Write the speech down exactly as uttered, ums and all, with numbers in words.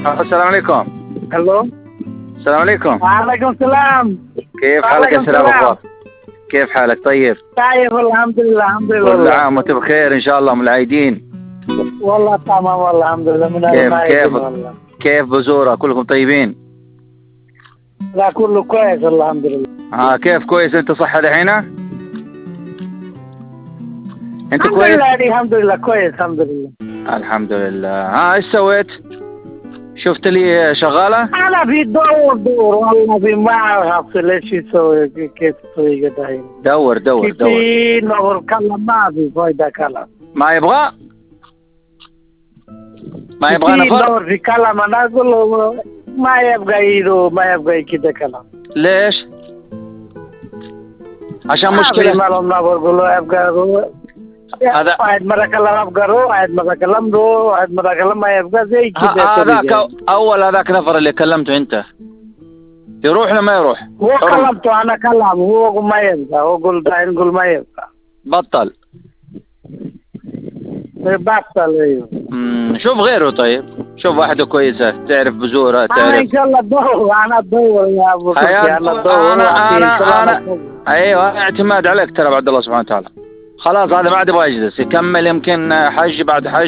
السلام عليكم. الو السلام عليكم. وعليكم السلام. كيف حالك يا سلام أخوك؟ كيف حالك طيب؟ طيب الحمد لله الحمد لله. كل عام وانت بخير ان شاء الله من العايدين. والله تمام والله الحمد لله من كيف كيف والله. كيف بزورة كلكم طيبين؟ لا كله كويس الحمد لله. اه كيف كويس انت صحة دحين؟ انت الحمد كويس؟ لله الحمد لله كويس الحمد لله. الحمد لله. ها ايش سويت؟ شفت لي شغالة؟ أنا في دور دور والله في ما أعرف ليش يسوي كيف يسوي كده. دور دور دور. كتير نور كلام ما في فايدة كلام. ما يبغى؟ ما يبغى كتير نفر؟ نور في كلام أنا أقول له ما يبغى يدو ما يبغى كده كلام. ليش؟ عشان ما في مشكلة. معلوم نور أقول له يبغى هذا واحد مرة كلام أبغى رو واحد مرة كلام رو واحد مرة كلام ما يبغى زي كده. هذاك أول هذاك نفر اللي كلمته أنت يروح ولا ما يروح؟ هو كلمته أنا كلام هو ما يبغى هو قول داين قول ما يبغى. بطل. بطل أيوه. امم شوف غيره طيب. شوف واحدة كويسة تعرف بزورة تعرف. أنا إن شاء الله أدور أنا أدور يا أبو سفيان أنا أدور. أنا أنا أنا أيوه اعتماد عليك ترى بعد الله سبحانه وتعالى. خلاص هذا ما عاد يبغى يجلس يكمل يمكن حج بعد حج.